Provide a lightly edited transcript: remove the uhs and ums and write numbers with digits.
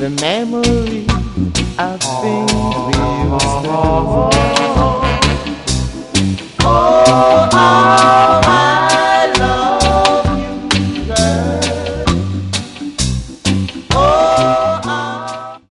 the memory of things we used to do. Oh,